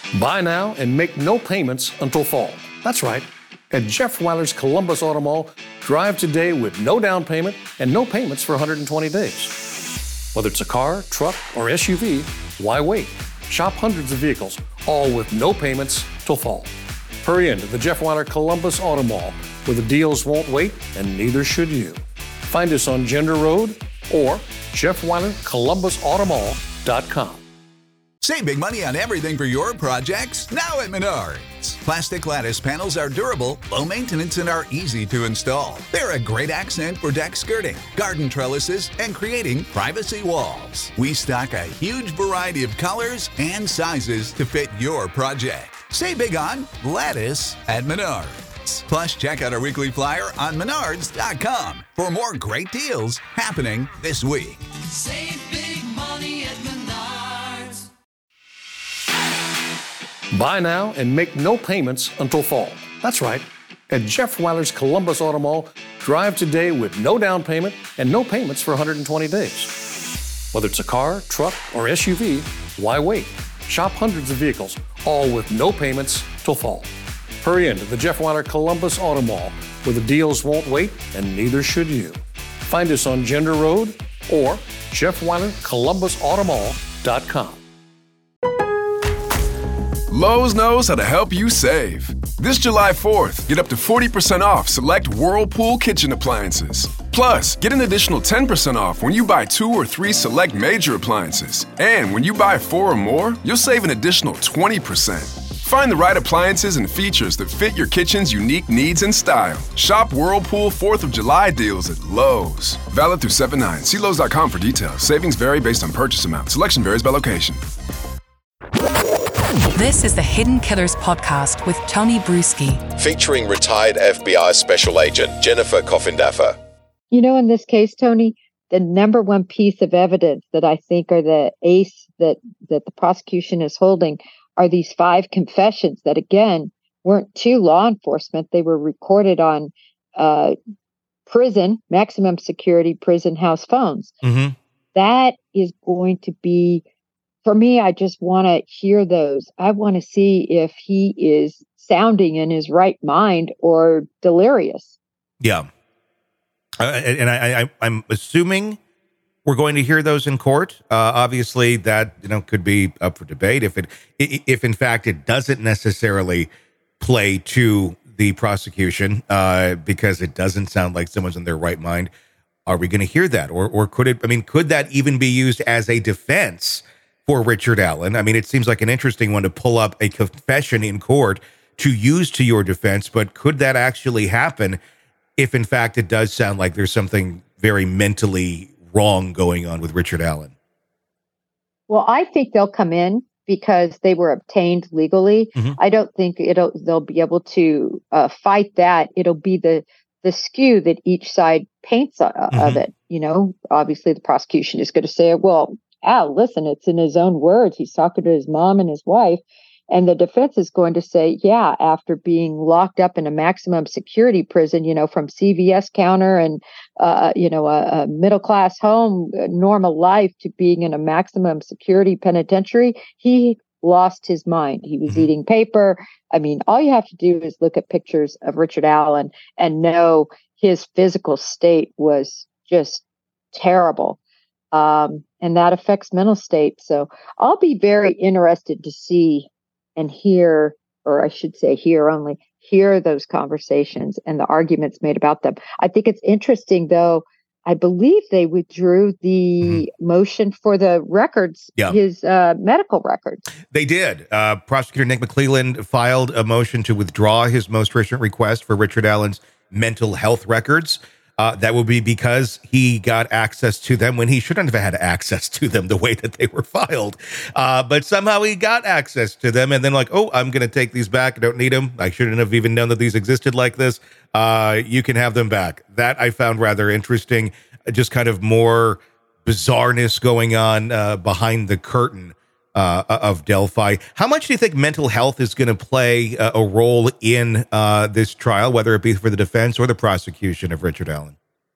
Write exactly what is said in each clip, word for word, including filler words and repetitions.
Buy now and make no payments until fall. That's right. At Jeff Weiler's Columbus Auto Mall, drive today with no down payment and no payments for one hundred twenty days. Whether it's a car, truck, or S U V, why wait? Shop hundreds of vehicles, all with no payments till fall. Hurry into the Jeff Weiler Columbus Auto Mall, where the deals won't wait and neither should you. Find us on Gender Road or Jeff Weiler Columbus Auto Mall dot com. Save big money on everything for your projects now at Menards. Plastic lattice panels are durable, low maintenance, and are easy to install. They're a great accent for deck skirting, garden trellises, and creating privacy walls. We stock a huge variety of colors and sizes to fit your project. Save big on lattice at Menards. Plus, check out our weekly flyer on Menards dot com for more great deals happening this week. Save big money at Menards. Buy now and make no payments until fall. That's right. At Jeff Weiler's Columbus Auto Mall, drive today with no down payment and no payments for one hundred twenty days. Whether it's a car, truck, or S U V, why wait? Shop hundreds of vehicles, all with no payments till fall. Hurry into the Jeff Weiler Columbus Auto Mall, where the deals won't wait and neither should you. Find us on Gender Road or Jeff Weiler Columbus Auto Mall dot com. Lowe's knows how to help you save. This July fourth, get up to forty percent off select Whirlpool kitchen appliances. Plus, get an additional ten percent off when you buy two or three select major appliances. And when you buy four or more, you'll save an additional twenty percent. Find the right appliances and features that fit your kitchen's unique needs and style. Shop Whirlpool fourth of July deals at Lowe's. Valid through seven nine. See Lowe's dot com for details. Savings vary based on purchase amount. Selection varies by location. This is the Hidden Killers podcast with Tony Bruschi. Featuring retired F B I Special Agent Jennifer Coffindaffer. You know, in this case, Tony, the number one piece of evidence that I think are the ace that, that the prosecution is holding are these five confessions that, again, weren't to law enforcement. They were recorded on uh, prison, maximum security prison house phones. Mm-hmm. That is going to be... For me, I just want to hear those. I want to see if he is sounding in his right mind or delirious. Yeah. Uh, and I, I, I'm assuming we're going to hear those in court. Uh, obviously, that you know could be up for debate if it, if in fact it doesn't necessarily play to the prosecution uh, because it doesn't sound like someone's in their right mind. Are we going to hear that, or or could it? I mean, could that even be used as a defense for Richard Allen? I mean, it seems like an interesting one to pull up a confession in court to use to your defense, but could that actually happen if, in fact, it does sound like there's something very mentally wrong going on with Richard Allen? Well, I think they'll come in because they were obtained legally. Mm-hmm. I don't think it'll they'll be able to uh, fight that. It'll be the the skew that each side paints uh, mm-hmm. of it. You know, obviously the prosecution is going to say, well, Al, listen, it's in his own words. He's talking to his mom and his wife. And the defense is going to say, yeah, after being locked up in a maximum security prison, you know, from C V S counter and, uh, you know, a, a middle-class home, a normal life to being in a maximum security penitentiary, he lost his mind. He was eating paper. I mean, all you have to do is look at pictures of Richard Allen and know his physical state was just terrible. Um, and that affects mental state. So I'll be very interested to see and hear, or I should say hear only, hear those conversations and the arguments made about them. I think it's interesting, though. I believe they withdrew the mm-hmm. motion for the records, yeah. his uh, medical records. They did. Uh, Prosecutor Nick McClelland filed a motion to withdraw his most recent request for Richard Allen's mental health records. Uh, that would be because he got access to them when he shouldn't have had access to them the way that they were filed. Uh, but somehow he got access to them and then like, oh, I'm going to take these back. I don't need them. I shouldn't have even known that these existed like this. Uh, you can have them back. That I found rather interesting. Just kind of more bizarreness going on uh, behind the curtain uh, of Delphi. How much do you think mental health is going to play uh, a role in uh, this trial, whether it be for the defense or the prosecution of Richard Allen?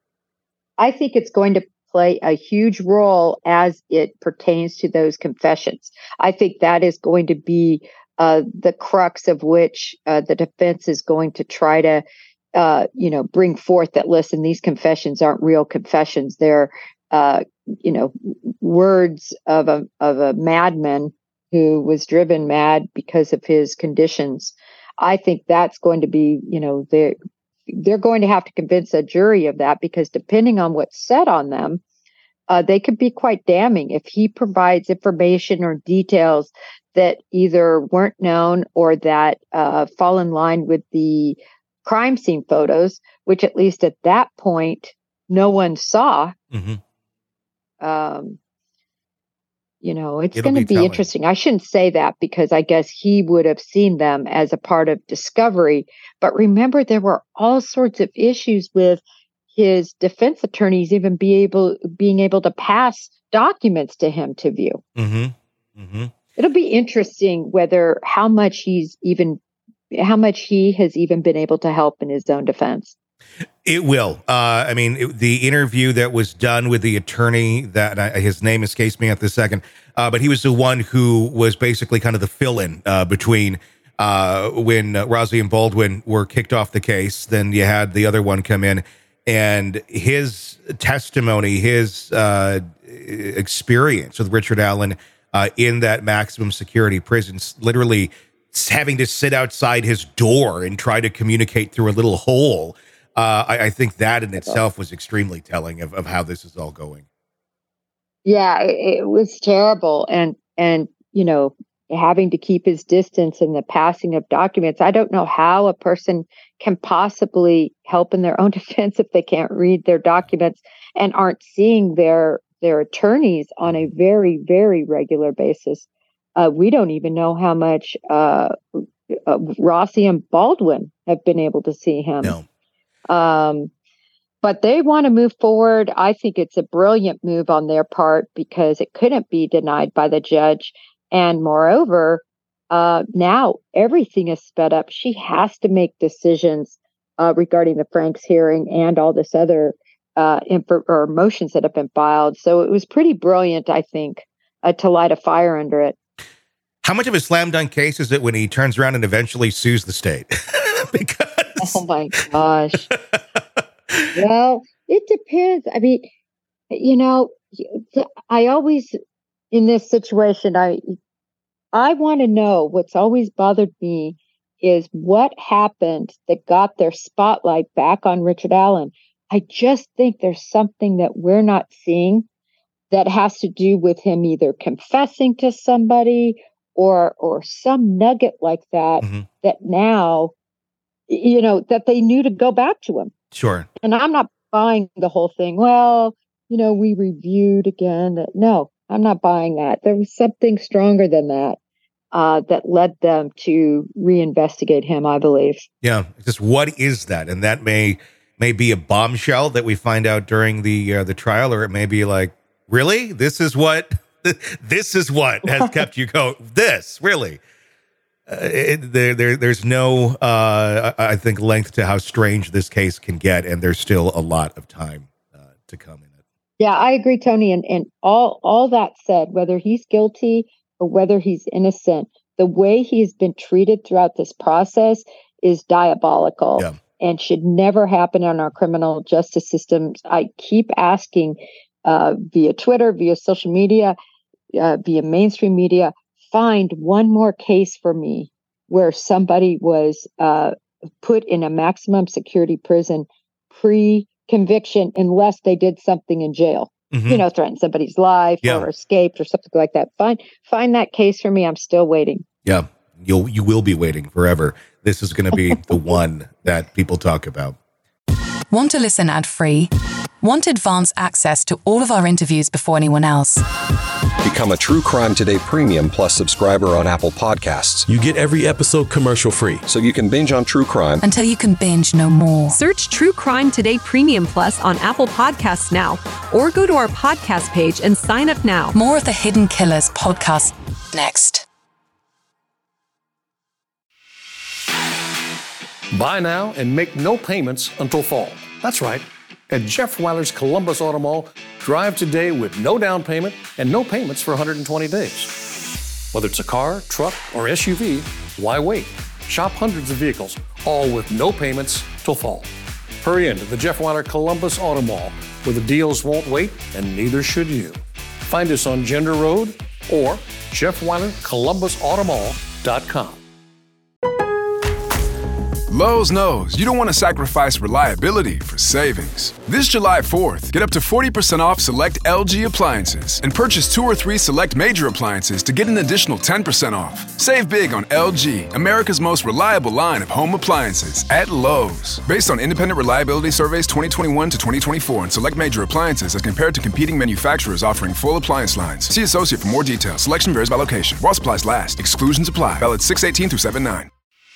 I think it's going to play a huge role as it pertains to those confessions. I think that is going to be uh, the crux of which uh, the defense is going to try to, uh, you know, bring forth that, listen, these confessions aren't real confessions. They're, uh, you know, words of a of a madman who was driven mad because of his conditions. I think that's going to be, you know, they're, they're going to have to convince a jury of that, because depending on what's said on them, uh, they could be quite damning if he provides information or details that either weren't known or that uh, fall in line with the crime scene photos, which at least at that point, no one saw. Mm-hmm. Um, you know, it's going to be, be interesting. I shouldn't say that, because I guess he would have seen them as a part of discovery. But remember, there were all sorts of issues with his defense attorneys even be able being able to pass documents to him to view. Mm-hmm. Mm-hmm. It'll be interesting whether how much he's even how much he has even been able to help in his own defense. It will. Uh, I mean, it, the interview that was done with the attorney, that uh, his name escapes me at this second, uh, but he was the one who was basically kind of the fill-in uh, between uh, when uh, Rosie and Baldwin were kicked off the case. Then you had the other one come in, and his testimony, his uh, experience with Richard Allen uh, in that maximum security prison, literally having to sit outside his door and try to communicate through a little hole. Uh, I, I think that in itself was extremely telling of, of how this is all going. Yeah, it, it was terrible. And, and, you know, having to keep his distance in the passing of documents. I don't know how a person can possibly help in their own defense if they can't read their documents and aren't seeing their, their attorneys on a very, very regular basis. Uh, we don't even know how much uh, uh, Rossi and Baldwin have been able to see him. No. Um, but they want to move forward. I think it's a brilliant move on their part, because it couldn't be denied by the judge. And moreover, uh, now everything is sped up. She has to make decisions uh, regarding the Franks hearing and all this other uh, info or motions that have been filed. So it was pretty brilliant, I think, uh, to light a fire under it. How much of a slam dunk case is it when he turns around and eventually sues the state? Because oh my gosh. Well, it depends. I mean, you know, I always in this situation, I I want to know, what's always bothered me is what happened that got their spotlight back on Richard Allen. I just think there's something that we're not seeing that has to do with him either confessing to somebody or or some nugget like that, mm-hmm. that now, you know, that they knew to go back to him. Sure. And I'm not buying the whole thing. Well, you know, we reviewed again. That no, I'm not buying that. There was something stronger than that uh, that led them to reinvestigate him, I believe. Yeah. Just what is that? And that may may be a bombshell that we find out during the uh, the trial, or it may be like, really? This is what this is what has kept you going. This really. Uh, it, there, there, there's no, uh, I think, length to how strange this case can get, and there's still a lot of time uh, to come in it. Yeah, I agree, Tony. And and all all that said, whether he's guilty or whether he's innocent, the way he's been treated throughout this process is diabolical, yeah. and should never happen in our criminal justice systems. I keep asking uh, via Twitter, via social media, uh, via mainstream media, find one more case for me where somebody was uh, put in a maximum security prison pre-conviction, unless they did something in jail, mm-hmm. you know, threatened somebody's life yeah. or escaped or something like that. Find find that case for me. I'm still waiting. Yeah, you'll you will be waiting forever. This is going to be the one that people talk about. Want to listen ad-free? Want advanced access to all of our interviews before anyone else? Become a True Crime Today Premium Plus subscriber on Apple Podcasts. You get every episode commercial-free, so you can binge on true crime until you can binge no more. Search True Crime Today Premium Plus on Apple Podcasts now, or go to our podcast page and sign up now. More of the Hidden Killers podcast next. Buy now and make no payments until fall. That's right. At Jeff Weiler's Columbus Auto Mall, drive today with no down payment and no payments for one hundred twenty days. Whether it's a car, truck, or S U V, why wait? Shop hundreds of vehicles, all with no payments till fall. Hurry into the Jeff Weiler Columbus Auto Mall, where the deals won't wait, and neither should you. Find us on Gender Road or Jeff Weiler Columbus Auto Mall dot com. Lowe's knows you don't want to sacrifice reliability for savings. This July fourth, get up to forty percent off select L G appliances and purchase two or three select major appliances to get an additional ten percent off. Save big on L G, America's most reliable line of home appliances at Lowe's. Based on independent reliability surveys twenty twenty-one to twenty twenty-four and select major appliances as compared to competing manufacturers offering full appliance lines. See associate for more details. Selection varies by location. While supplies last. Exclusions apply. Valid six eighteen through seven nine.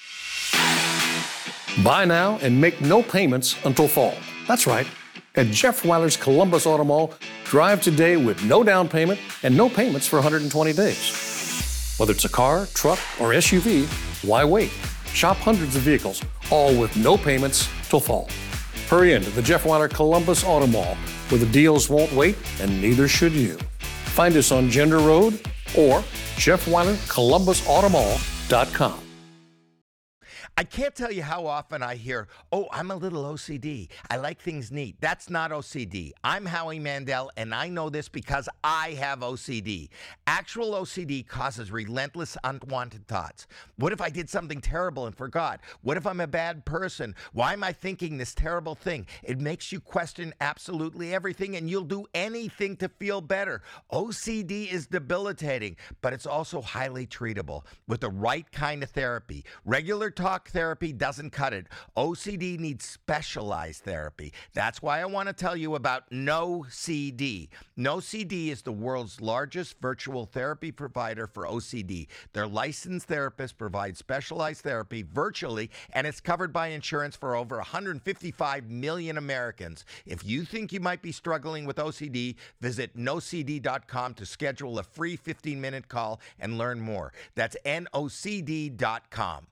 Buy now and make no payments until fall. That's right. At Jeff Weiler's Columbus Auto Mall, drive today with no down payment and no payments for one hundred twenty days. Whether it's a car, truck, or S U V, why wait? Shop hundreds of vehicles, all with no payments till fall. Hurry into the Jeff Weiler Columbus Auto Mall, where the deals won't wait, and neither should you. Find us on Gender Road or Jeff Weiler Columbus Auto Mall dot com. I can't tell you how often I hear, oh, I'm a little O C D. I like things neat. That's not O C D. I'm Howie Mandel, and I know this because I have O C D. Actual O C D causes relentless, unwanted thoughts. What if I did something terrible and forgot? What if I'm a bad person? Why am I thinking this terrible thing? It makes you question absolutely everything, and you'll do anything to feel better. O C D is debilitating, but it's also highly treatable with the right kind of therapy. Regular talk therapy doesn't cut it. O C D needs specialized therapy. That's why I want to tell you about No C D. No C D is the world's largest virtual therapy provider for O C D. Their licensed therapists provide specialized therapy virtually, and it's covered by insurance for over one hundred fifty-five million Americans. If you think you might be struggling with O C D, visit no c d dot com to schedule a free fifteen minute call and learn more. That's N O C D dot com.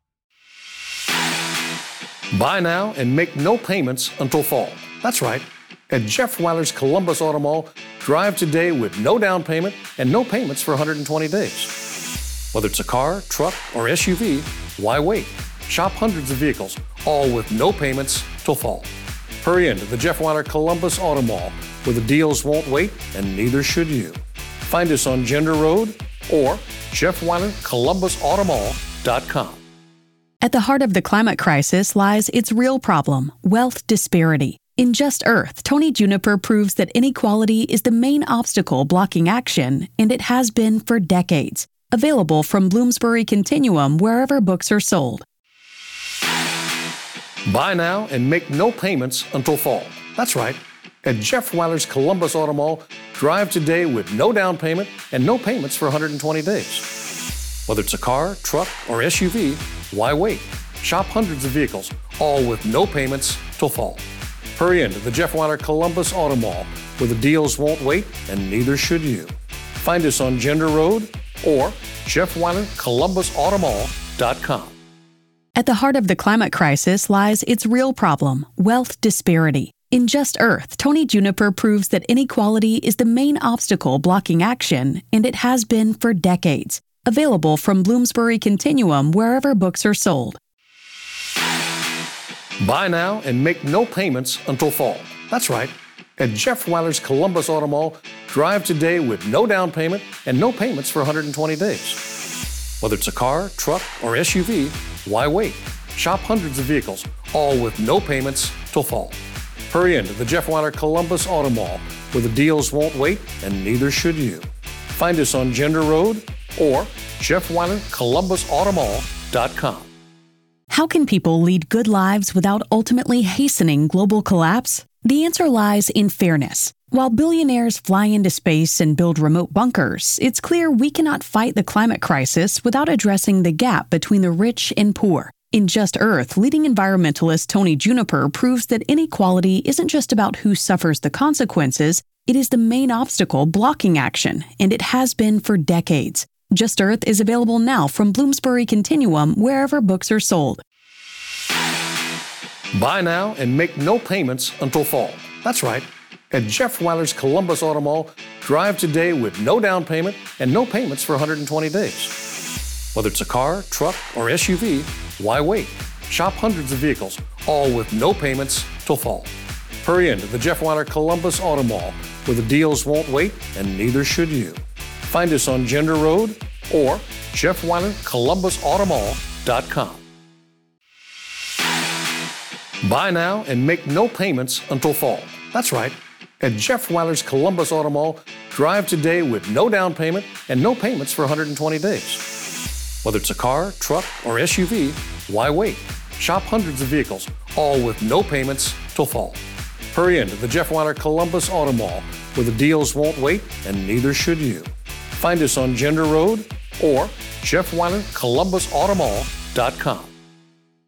Buy now and make no payments until fall. That's right. At Jeff Weiler's Columbus Auto Mall, drive today with no down payment and no payments for one hundred twenty days. Whether it's a car, truck, or S U V, why wait? Shop hundreds of vehicles, all with no payments till fall. Hurry into the Jeff Weiler Columbus Auto Mall, where the deals won't wait, and neither should you. Find us on Gender Road or Jeff Weiler Columbus Auto Mall dot com. At the heart of the climate crisis lies its real problem, wealth disparity. In Just Earth, Tony Juniper proves that inequality is the main obstacle blocking action, and it has been for decades. Available from Bloomsbury Continuum wherever books are sold. Buy now and make no payments until fall. That's right. At Jeff Weiler's Columbus Auto Mall, drive today with no down payment and no payments for one hundred twenty days. Whether it's a car, truck, or S U V, why wait? Shop hundreds of vehicles, all with no payments till fall. Hurry into the Jeff Weiler Columbus Auto Mall, where the deals won't wait, and neither should you. Find us on Gender Road or Jeff Weiler Columbus Auto Mall dot com. At the heart of the climate crisis lies its real problem, wealth disparity. In Just Earth, Tony Juniper proves that inequality is the main obstacle blocking action, and it has been for decades. Available from Bloomsbury Continuum wherever books are sold. Buy now and make no payments until fall. That's right. At Jeff Weiler's Columbus Auto Mall, drive today with no down payment and no payments for one hundred twenty days. Whether it's a car, truck, or S U V, why wait? Shop hundreds of vehicles, all with no payments till fall. Hurry into the Jeff Weiler Columbus Auto Mall, where the deals won't wait, and neither should you. Find us on Gender Road or Jeff Weiler Columbus Auto Mall dot com. How can people lead good lives without ultimately hastening global collapse? The answer lies in fairness. While billionaires fly into space and build remote bunkers, it's clear we cannot fight the climate crisis without addressing the gap between the rich and poor. In Just Earth, leading environmentalist Tony Juniper proves that inequality isn't just about who suffers the consequences, it is the main obstacle blocking action, and it has been for decades. Just Earth is available now from Bloomsbury Continuum wherever books are sold. Buy now and make no payments until fall. That's right. At Jeff Weiler's Columbus Auto Mall, Drive today with no down payment and no payments for one hundred twenty days. Whether it's a car, truck, or S U V, why wait? Shop hundreds of vehicles, all with no payments till fall. Hurry into the Jeff Weiler Columbus Auto Mall, where the deals won't wait, and neither should you. Find us on Gender Road or Jeff Weiler Columbus Auto Mall dot com. Buy now and make no payments until fall. That's right. At Jeff Weiler's Columbus Auto Mall, drive today with no down payment and no payments for one hundred twenty days. Whether it's a car, truck, or S U V, why wait? Shop hundreds of vehicles, all with no payments till fall. Hurry into the Jeff Weiler Columbus Auto Mall, where the deals won't wait, and neither should you. Find us on Gender Road or Jeff Weiler Columbus Auto Mall dot com.